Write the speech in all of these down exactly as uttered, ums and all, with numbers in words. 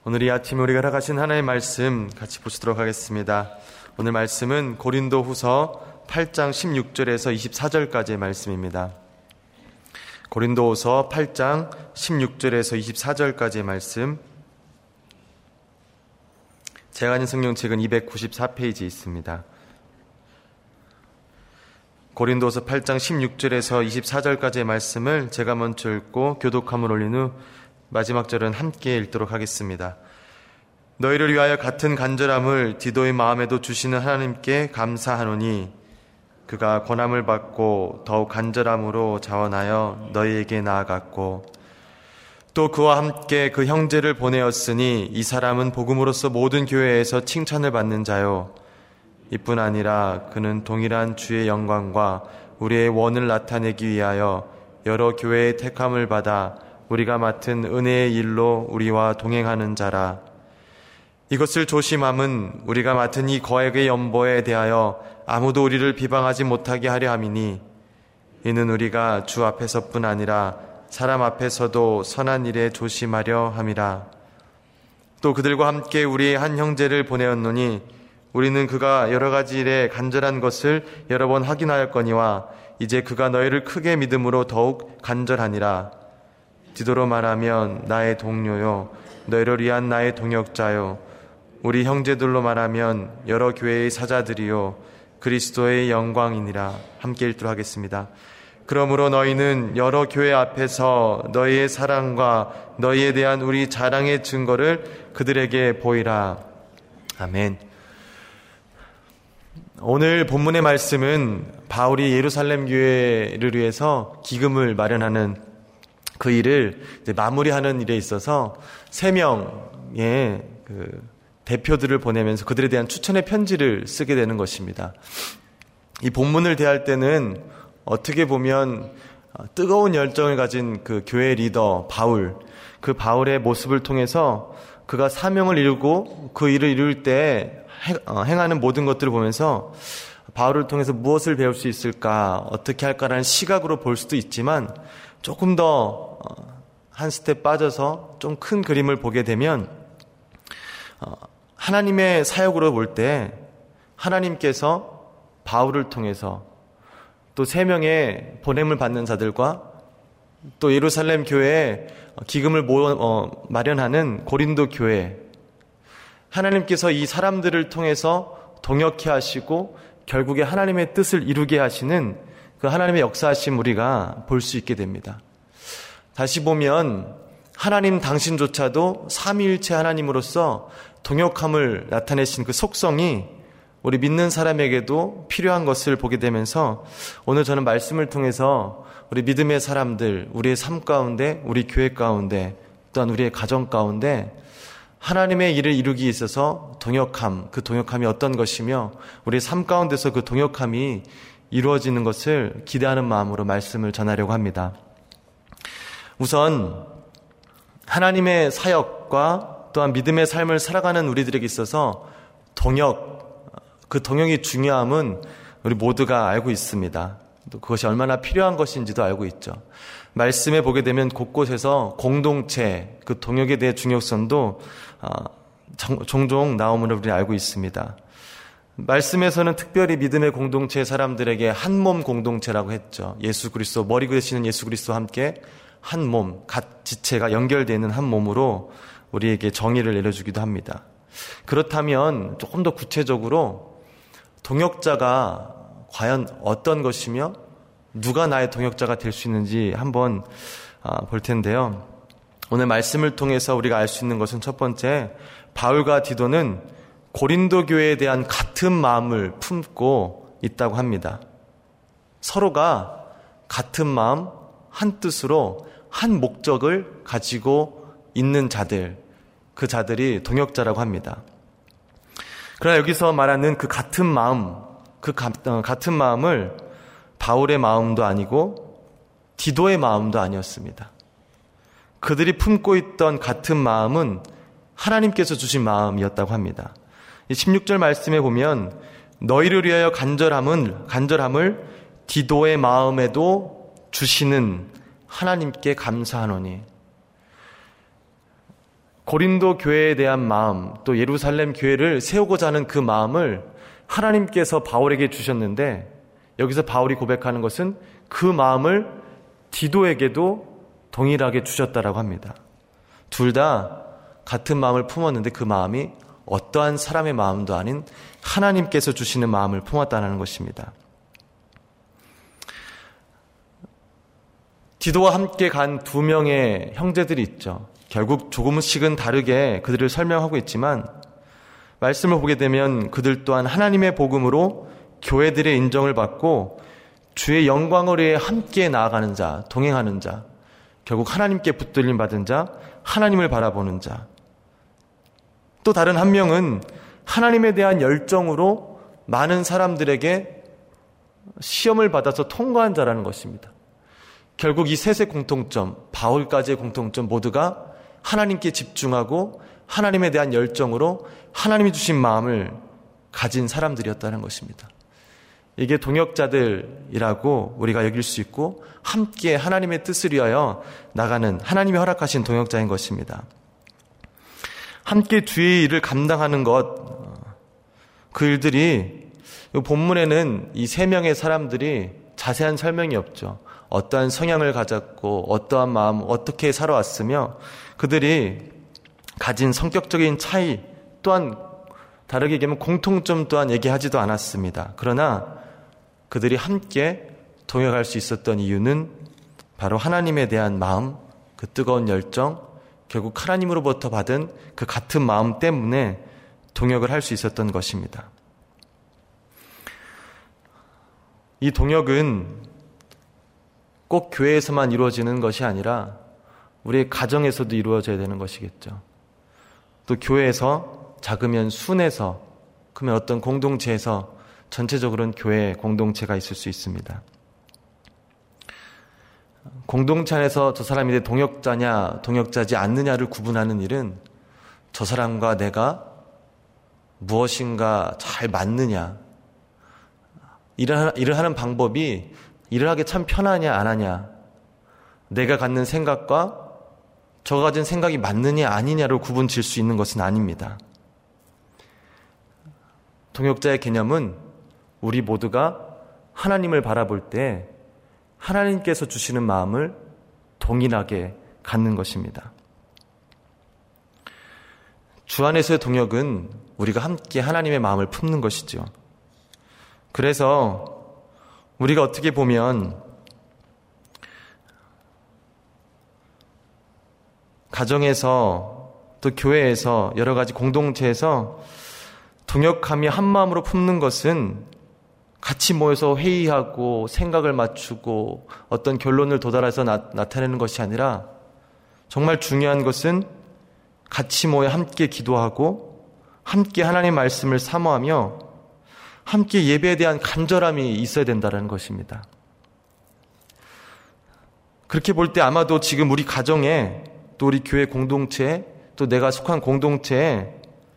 오늘 이 아침에 우리가 알아가신 하나님의 말씀 같이 보시도록 하겠습니다. 오늘 말씀은 고린도후서 팔 장 십육 절에서 이십사 절까지의 말씀입니다. 고린도후서 팔 장 십육 절에서 이십사 절까지의 말씀, 제가 가진 성경책은 이백구십사 페이지에 있습니다. 고린도후서 팔 장 십육 절에서 이십사 절까지의 말씀을 제가 먼저 읽고 교독함을 올린 후 마지막 절은 함께 읽도록 하겠습니다. 너희를 위하여 같은 간절함을 디도의 마음에도 주시는 하나님께 감사하노니 그가 권함을 받고 더욱 간절함으로 자원하여 너희에게 나아갔고 또 그와 함께 그 형제를 보내었으니 이 사람은 복음으로서 모든 교회에서 칭찬을 받는 자요 이뿐 아니라 그는 동일한 주의 영광과 우리의 원을 나타내기 위하여 여러 교회의 택함을 받아 우리가 맡은 은혜의 일로 우리와 동행하는 자라. 이것을 조심함은 우리가 맡은 이 거액의 연보에 대하여 아무도 우리를 비방하지 못하게 하려 함이니 이는 우리가 주 앞에서뿐 아니라 사람 앞에서도 선한 일에 조심하려 함이라. 또 그들과 함께 우리의 한 형제를 보내었노니 우리는 그가 여러 가지 일에 간절한 것을 여러 번 확인하였거니와 이제 그가 너희를 크게 믿음으로 더욱 간절하니라. 디도로 말하면 나의 동료요 너희를 위한 나의 동역자요 우리 형제들로 말하면 여러 교회의 사자들이요 그리스도의 영광이니라. 함께 읽도록 하겠습니다. 그러므로 너희는 여러 교회 앞에서 너희의 사랑과 너희에 대한 우리 자랑의 증거를 그들에게 보이라. 아멘. 오늘 본문의 말씀은 바울이 예루살렘 교회를 위해서 기금을 마련하는 그 일을 이제 마무리하는 일에 있어서 세 명의 그 대표들을 보내면서 그들에 대한 추천의 편지를 쓰게 되는 것입니다. 이 본문을 대할 때는 어떻게 보면 뜨거운 열정을 가진 그 교회 리더 바울, 그 바울의 모습을 통해서 그가 사명을 이루고 그 일을 이룰 때 행하는 모든 것들을 보면서 바울을 통해서 무엇을 배울 수 있을까, 어떻게 할까라는 시각으로 볼 수도 있지만 조금 더 한 스텝 빠져서 좀 큰 그림을 보게 되면 하나님의 사역으로 볼 때 하나님께서 바울을 통해서 또 세 명의 보냄을 받는 자들과 또 예루살렘 교회에 기금을 모아, 어, 마련하는 고린도 교회, 하나님께서 이 사람들을 통해서 동역해 하시고 결국에 하나님의 뜻을 이루게 하시는 그 하나님의 역사하심 우리가 볼 수 있게 됩니다. 다시 보면 하나님 당신조차도 삼위일체 하나님으로서 동역함을 나타내신 그 속성이 우리 믿는 사람에게도 필요한 것을 보게 되면서 오늘 저는 말씀을 통해서 우리 믿음의 사람들, 우리의 삶 가운데, 우리 교회 가운데, 또한 우리의 가정 가운데 하나님의 일을 이루기 위해 있어서 동역함, 그 동역함이 어떤 것이며 우리의 삶 가운데서 그 동역함이 이루어지는 것을 기대하는 마음으로 말씀을 전하려고 합니다. 우선 하나님의 사역과 또한 믿음의 삶을 살아가는 우리들에게 있어서 동역, 그 동역이 중요함은 우리 모두가 알고 있습니다. 또 그것이 얼마나 필요한 것인지도 알고 있죠. 말씀에 보게 되면 곳곳에서 공동체, 그 동역에 대해 중요성도 종종 나옴을 우리 알고 있습니다. 말씀에서는 특별히 믿음의 공동체 사람들에게 한 몸 공동체라고 했죠. 예수 그리스도, 머리 되시는 예수 그리스도와 함께 한 몸, 각 지체가 연결되어 있는 한 몸으로 우리에게 정의를 내려주기도 합니다. 그렇다면 조금 더 구체적으로 동역자가 과연 어떤 것이며 누가 나의 동역자가 될 수 있는지 한번 볼 텐데요. 오늘 말씀을 통해서 우리가 알 수 있는 것은 첫 번째, 바울과 디도는 고린도 교회에 대한 같은 마음을 품고 있다고 합니다. 서로가 같은 마음, 한 뜻으로 한 목적을 가지고 있는 자들, 그 자들이 동역자라고 합니다. 그러나 여기서 말하는 그 같은 마음, 그 같은 마음을 바울의 마음도 아니고 디도의 마음도 아니었습니다. 그들이 품고 있던 같은 마음은 하나님께서 주신 마음이었다고 합니다. 십육 절 말씀에 보면 너희를 위하여 간절함은, 간절함을 디도의 마음에도 주시는 하나님께 감사하노니, 고린도 교회에 대한 마음, 또 예루살렘 교회를 세우고자 하는 그 마음을 하나님께서 바울에게 주셨는데, 여기서 바울이 고백하는 것은 그 마음을 디도에게도 동일하게 주셨다라고 합니다. 둘 다 같은 마음을 품었는데 그 마음이 어떠한 사람의 마음도 아닌 하나님께서 주시는 마음을 품었다는 것입니다. 디도와 함께 간 두 명의 형제들이 있죠. 결국 조금씩은 다르게 그들을 설명하고 있지만 말씀을 보게 되면 그들 또한 하나님의 복음으로 교회들의 인정을 받고 주의 영광을 위해 함께 나아가는 자, 동행하는 자, 결국 하나님께 붙들림 받은 자, 하나님을 바라보는 자. 또 다른 한 명은 하나님에 대한 열정으로 많은 사람들에게 시험을 받아서 통과한 자라는 것입니다. 결국 이 셋의 공통점, 바울까지의 공통점 모두가 하나님께 집중하고 하나님에 대한 열정으로 하나님이 주신 마음을 가진 사람들이었다는 것입니다. 이게 동역자들이라고 우리가 여길 수 있고 함께 하나님의 뜻을 위하여 나가는 하나님이 허락하신 동역자인 것입니다. 함께 주의 일을 감당하는 것, 그 일들이 본문에는 이 세 명의 사람들이 자세한 설명이 없죠. 어떠한 성향을 가졌고 어떠한 마음, 어떻게 살아왔으며 그들이 가진 성격적인 차이 또한 다르게 얘기하면 공통점 또한 얘기하지도 않았습니다. 그러나 그들이 함께 동역할 수 있었던 이유는 바로 하나님에 대한 마음, 그 뜨거운 열정, 결국 하나님으로부터 받은 그 같은 마음 때문에 동역을 할 수 있었던 것입니다. 이 동역은 꼭 교회에서만 이루어지는 것이 아니라 우리의 가정에서도 이루어져야 되는 것이겠죠. 또 교회에서, 작으면 순에서, 그러면 어떤 공동체에서 전체적으로는 교회 공동체가 있을 수 있습니다. 공동체 안에서 저 사람이 내 동역자냐 동역자지 않느냐를 구분하는 일은 저 사람과 내가 무엇인가 잘 맞느냐, 일을 하는 방법이 일을 하기 참 편하냐 안 하냐, 내가 갖는 생각과 저가 가진 생각이 맞느냐 아니냐로 구분 지을 수 있는 것은 아닙니다. 동역자의 개념은 우리 모두가 하나님을 바라볼 때 하나님께서 주시는 마음을 동일하게 갖는 것입니다. 주 안에서의 동역은 우리가 함께 하나님의 마음을 품는 것이죠. 그래서 우리가 어떻게 보면 가정에서 또 교회에서 여러 가지 공동체에서 동역함이 한 마음으로 품는 것은 같이 모여서 회의하고 생각을 맞추고 어떤 결론을 도달해서 나, 나타내는 것이 아니라 정말 중요한 것은 같이 모여 함께 기도하고 함께 하나님의 말씀을 사모하며 함께 예배에 대한 간절함이 있어야 된다는 것입니다. 그렇게 볼 때 아마도 지금 우리 가정에 또 우리 교회 공동체에 또 내가 속한 공동체에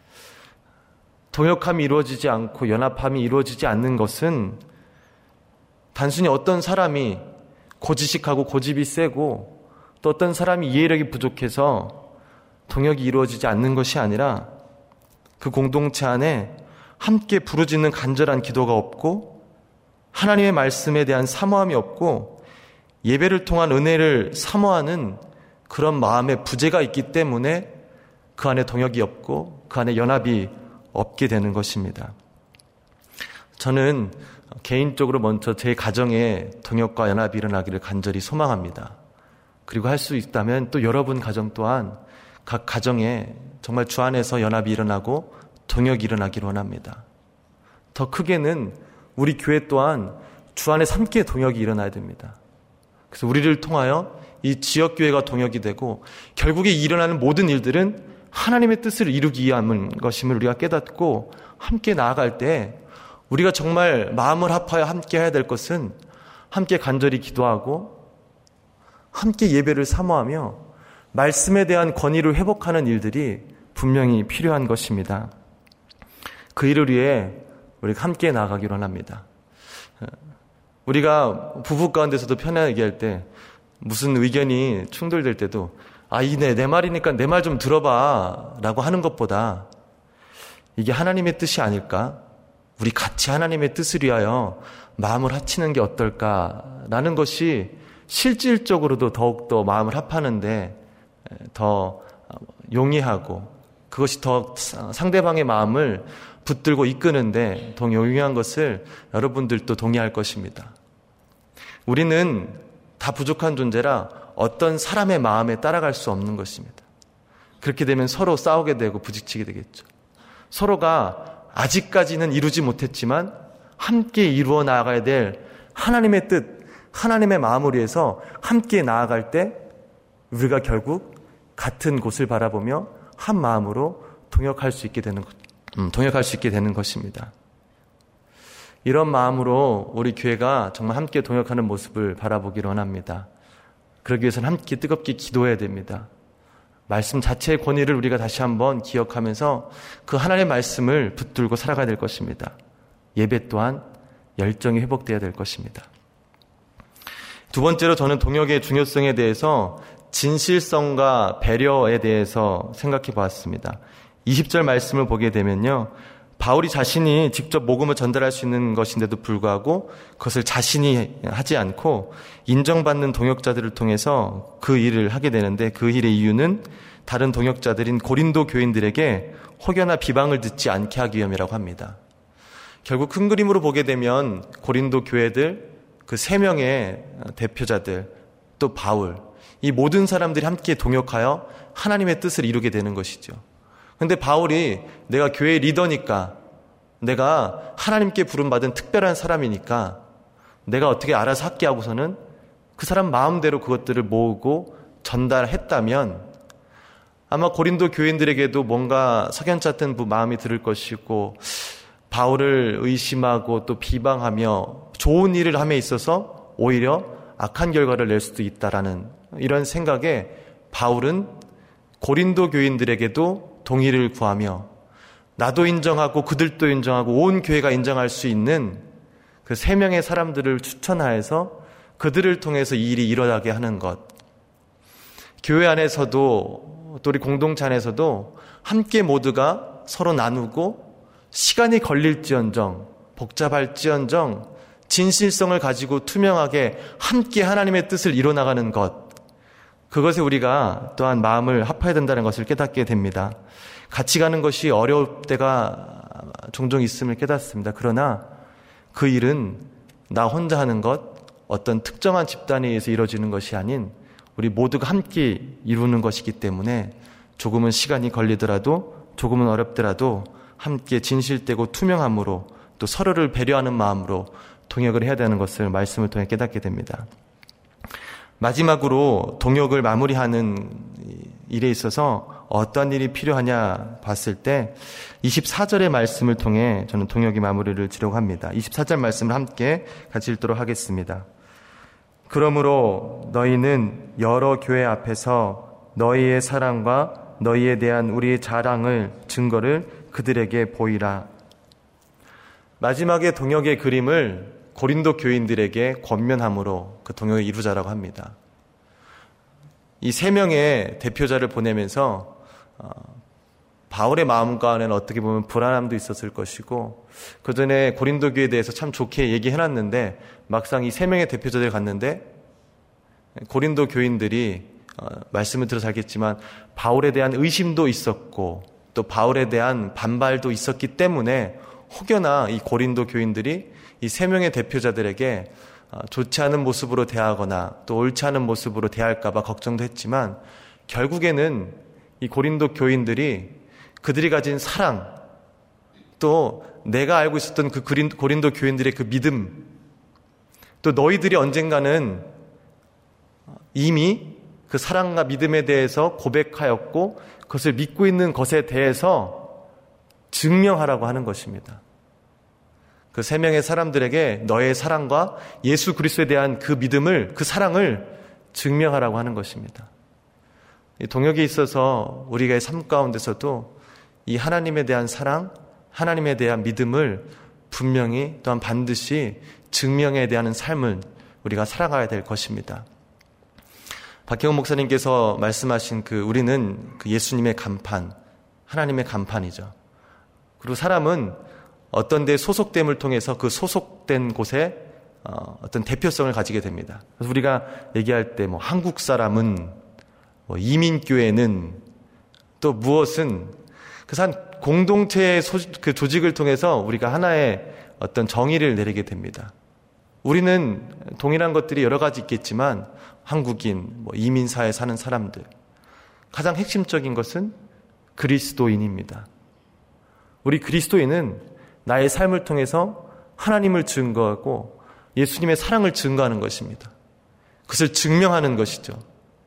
동역함이 이루어지지 않고 연합함이 이루어지지 않는 것은 단순히 어떤 사람이 고지식하고 고집이 세고 또 어떤 사람이 이해력이 부족해서 동역이 이루어지지 않는 것이 아니라 그 공동체 안에 함께 부르짖는 간절한 기도가 없고 하나님의 말씀에 대한 사모함이 없고 예배를 통한 은혜를 사모하는 그런 마음의 부재가 있기 때문에 그 안에 동역이 없고 그 안에 연합이 없게 되는 것입니다. 저는 개인적으로 먼저 제 가정에 동역과 연합이 일어나기를 간절히 소망합니다. 그리고 할 수 있다면 또 여러분 가정 또한 각 가정에 정말 주 안에서 연합이 일어나고 동역이 일어나기를 원합니다. 더 크게는 우리 교회 또한 주 안에 함께 동역이 일어나야 됩니다. 그래서 우리를 통하여 이 지역교회가 동역이 되고 결국에 일어나는 모든 일들은 하나님의 뜻을 이루기 위한 것임을 우리가 깨닫고 함께 나아갈 때 우리가 정말 마음을 합하여 함께 해야 될 것은 함께 간절히 기도하고 함께 예배를 사모하며 말씀에 대한 권위를 회복하는 일들이 분명히 필요한 것입니다. 그 일을 위해 우리가 함께 나아가기로 합니다. 우리가 부부 가운데서도 편하게 얘기할 때 무슨 의견이 충돌될 때도 아, 이네 내 말이니까 내 말 좀 들어봐 라고 하는 것보다 이게 하나님의 뜻이 아닐까? 우리 같이 하나님의 뜻을 위하여 마음을 합치는 게 어떨까라는 것이 실질적으로도 더욱더 마음을 합하는데 더 용이하고 그것이 더 상대방의 마음을 붙들고 이끄는데 더 용이한 것을 여러분들도 동의할 것입니다. 우리는 다 부족한 존재라 어떤 사람의 마음에 따라갈 수 없는 것입니다. 그렇게 되면 서로 싸우게 되고 부딪히게 되겠죠. 서로가 아직까지는 이루지 못했지만 함께 이루어 나아가야 될 하나님의 뜻, 하나님의 마음을 위해서 함께 나아갈 때 우리가 결국 같은 곳을 바라보며 한 마음으로 동역할 수 있게 되는 것, 음, 동역할 수 있게 되는 것입니다. 이런 마음으로 우리 교회가 정말 함께 동역하는 모습을 바라보기를 원합니다. 그러기 위해서는 함께 뜨겁게 기도해야 됩니다. 말씀 자체의 권위를 우리가 다시 한번 기억하면서 그 하나님의 말씀을 붙들고 살아가야 될 것입니다. 예배 또한 열정이 회복되어야 될 것입니다. 두 번째로 저는 동역의 중요성에 대해서 진실성과 배려에 대해서 생각해 보았습니다. 이십 절 말씀을 보게 되면요. 바울이 자신이 직접 복음을 전달할 수 있는 것인데도 불구하고 그것을 자신이 하지 않고 인정받는 동역자들을 통해서 그 일을 하게 되는데 그 일의 이유는 다른 동역자들인 고린도 교인들에게 혹여나 비방을 듣지 않게 하기 위함이라고 합니다. 결국 큰 그림으로 보게 되면 고린도 교회들, 그 세 명의 대표자들, 또 바울, 이 모든 사람들이 함께 동역하여 하나님의 뜻을 이루게 되는 것이죠. 근데 바울이 내가 교회의 리더니까, 내가 하나님께 부름받은 특별한 사람이니까 내가 어떻게 알아서 할게 하고서는 그 사람 마음대로 그것들을 모으고 전달했다면 아마 고린도 교인들에게도 뭔가 석연치 않은 마음이 들을 것이고 바울을 의심하고 또 비방하며 좋은 일을 함에 있어서 오히려 악한 결과를 낼 수도 있다라는 이런 생각에 바울은 고린도 교인들에게도 동의를 구하며 나도 인정하고 그들도 인정하고 온 교회가 인정할 수 있는 그 세 명의 사람들을 추천하여서 그들을 통해서 이 일이 일어나게 하는 것. 교회 안에서도 또 우리 공동체 안에서도 함께 모두가 서로 나누고 시간이 걸릴지언정 복잡할지언정 진실성을 가지고 투명하게 함께 하나님의 뜻을 이뤄나가는 것. 그것에 우리가 또한 마음을 합해야 된다는 것을 깨닫게 됩니다. 같이 가는 것이 어려울 때가 종종 있음을 깨닫습니다. 그러나 그 일은 나 혼자 하는 것, 어떤 특정한 집단에 의해서 이루어지는 것이 아닌 우리 모두가 함께 이루는 것이기 때문에 조금은 시간이 걸리더라도 조금은 어렵더라도 함께 진실되고 투명함으로 또 서로를 배려하는 마음으로 동역을 해야 되는 것을 말씀을 통해 깨닫게 됩니다. 마지막으로 동역을 마무리하는 일에 있어서 어떤 일이 필요하냐 봤을 때 이십사 절의 말씀을 통해 저는 동역의 마무리를 지려고 합니다. 이십사 절 말씀을 함께 같이 읽도록 하겠습니다. 그러므로 너희는 여러 교회 앞에서 너희의 사랑과 너희에 대한 우리의 자랑을 증거를 그들에게 보이라. 마지막에 동역의 그림을 고린도 교인들에게 권면함으로 그 동역을 이루자라고 합니다. 이 세 명의 대표자를 보내면서 어, 바울의 마음가에는 어떻게 보면 불안함도 있었을 것이고 그 전에 고린도 교회에 대해서 참 좋게 얘기해놨는데 막상 이 세 명의 대표자들이 갔는데 고린도 교인들이 어, 말씀을 들어서 알겠지만 바울에 대한 의심도 있었고 또 바울에 대한 반발도 있었기 때문에 혹여나 이 고린도 교인들이 이 세 명의 대표자들에게 좋지 않은 모습으로 대하거나 또 옳지 않은 모습으로 대할까 봐 걱정도 했지만 결국에는 이 고린도 교인들이 그들이 가진 사랑 또 내가 알고 있었던 그 고린도 교인들의 그 믿음 또 너희들이 언젠가는 이미 그 사랑과 믿음에 대해서 고백하였고 그것을 믿고 있는 것에 대해서 증명하라고 하는 것입니다. 그 세 명의 사람들에게 너의 사랑과 예수 그리스도에 대한 그 믿음을, 그 사랑을 증명하라고 하는 것입니다. 이 동역에 있어서 우리가 삶 가운데서도 이 하나님에 대한 사랑, 하나님에 대한 믿음을 분명히 또한 반드시 증명해야 되는 삶을 우리가 살아가야 될 것입니다. 박형훈 목사님께서 말씀하신 그 우리는 그 예수님의 간판, 하나님의 간판이죠. 그리고 사람은 어떤 데 소속됨을 통해서 그 소속된 곳에 어, 어떤 대표성을 가지게 됩니다. 그래서 우리가 얘기할 때 뭐 한국 사람은, 뭐 이민교회는, 또 무엇은, 그래서 한 공동체의 소, 그 조직을 통해서 우리가 하나의 어떤 정의를 내리게 됩니다. 우리는 동일한 것들이 여러 가지 있겠지만 한국인, 뭐 이민사회에 사는 사람들, 가장 핵심적인 것은 그리스도인입니다. 우리 그리스도인은 나의 삶을 통해서 하나님을 증거하고 예수님의 사랑을 증거하는 것입니다. 그것을 증명하는 것이죠.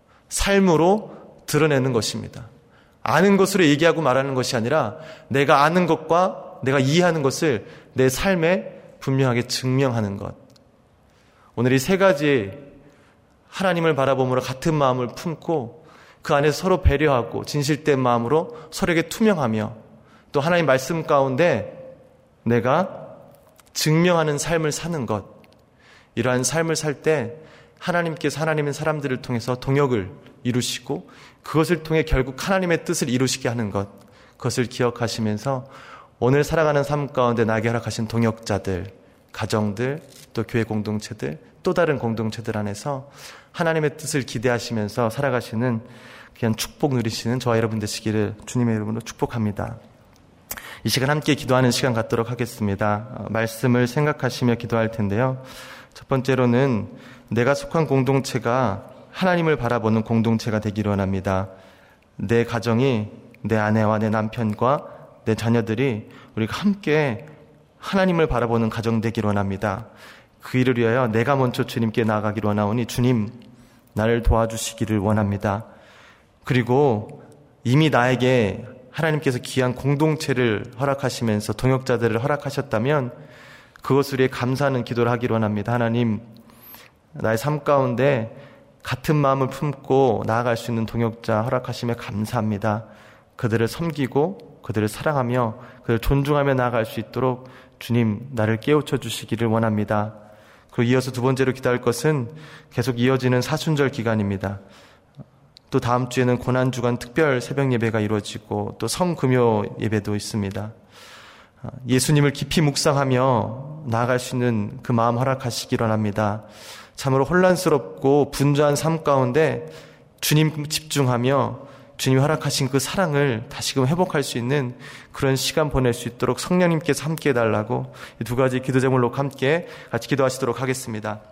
삶으로 드러내는 것입니다. 아는 것으로 얘기하고 말하는 것이 아니라 내가 아는 것과 내가 이해하는 것을 내 삶에 분명하게 증명하는 것. 오늘 이 세 가지 하나님을 바라보므로 같은 마음을 품고 그 안에서 서로 배려하고 진실된 마음으로 서로에게 투명하며 또 하나님 말씀 가운데 내가 증명하는 삶을 사는 것. 이러한 삶을 살 때 하나님께서 하나님의 사람들을 통해서 동역을 이루시고 그것을 통해 결국 하나님의 뜻을 이루시게 하는 것. 그것을 기억하시면서 오늘 살아가는 삶 가운데 나에게 허락하신 동역자들, 가정들, 또 교회 공동체들, 또 다른 공동체들 안에서 하나님의 뜻을 기대하시면서 살아가시는 귀한 축복 누리시는 저와 여러분 되시기를 주님의 이름으로 축복합니다. 이 시간 함께 기도하는 시간 갖도록 하겠습니다. 말씀을 생각하시며 기도할 텐데요. 첫 번째로는 내가 속한 공동체가 하나님을 바라보는 공동체가 되기를 원합니다. 내 가정이, 내 아내와 내 남편과 내 자녀들이 우리가 함께 하나님을 바라보는 가정 되기를 원합니다. 그 일을 위하여 내가 먼저 주님께 나아가기를 원하오니 주님 나를 도와주시기를 원합니다. 그리고 이미 나에게 하나님께서 귀한 공동체를 허락하시면서 동역자들을 허락하셨다면 그것을 위해 감사하는 기도를 하기를 원합니다. 하나님, 나의 삶 가운데 같은 마음을 품고 나아갈 수 있는 동역자 허락하심에 감사합니다. 그들을 섬기고 그들을 사랑하며 그들을 존중하며 나아갈 수 있도록 주님 나를 깨우쳐 주시기를 원합니다. 그리고 이어서 두 번째로 기도할 것은 계속 이어지는 사순절 기간입니다. 또 다음 주에는 고난주간 특별 새벽 예배가 이루어지고 또 성금요 예배도 있습니다. 예수님을 깊이 묵상하며 나아갈 수 있는 그 마음 허락하시기 원합니다. 참으로 혼란스럽고 분주한 삶 가운데 주님 집중하며 주님이 허락하신 그 사랑을 다시금 회복할 수 있는 그런 시간 보낼 수 있도록 성령님께서 함께 해달라고 이 두 가지 기도 제목을 놓고 함께 같이 기도하시도록 하겠습니다.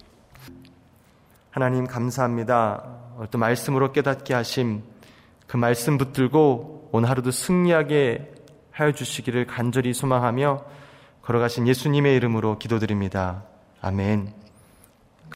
하나님 감사합니다. 또 말씀으로 깨닫게 하심, 그 말씀 붙들고 오늘 하루도 승리하게 하여 주시기를 간절히 소망하며 걸어가신 예수님의 이름으로 기도드립니다. 아멘.